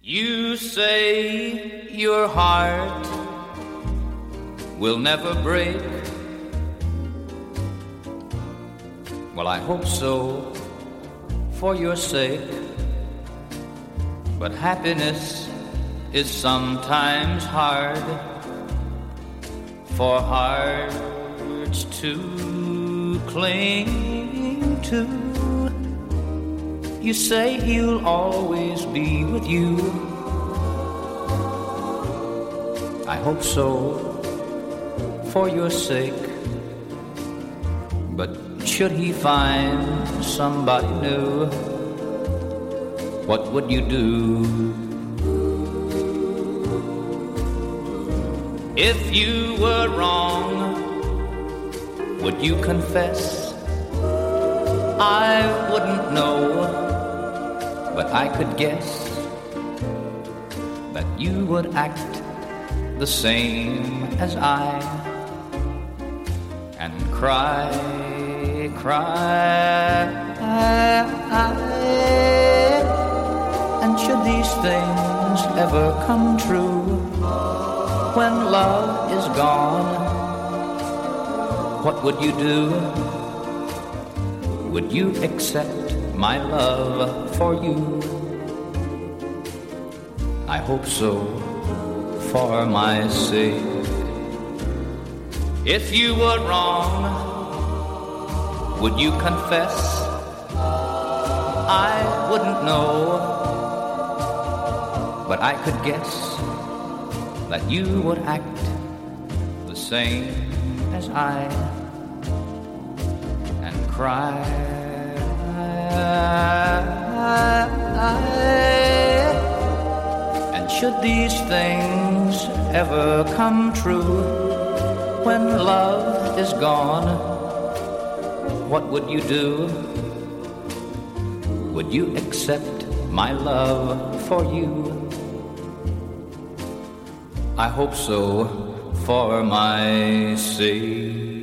You say your heart will never break. Well, I hope so for your sake. But happiness is sometimes hard for hearts to cling to. You say he'll always be with you. I hope so for your sake. But should he find somebody new, what would you do? If you were wrong, would you confess? I wouldn't know, but I could guess that you would act the same as I and cry. And should these things ever come true, when love is gone, what would you do? Would you accept my love for you? I hope so for my sake. If you were wrong, would you confess? I wouldn't know, but I could guess that you would act the same as I and cry. And should these things ever come true, when love is gone, what would you do? Would you accept my love for you? I hope so for my sake.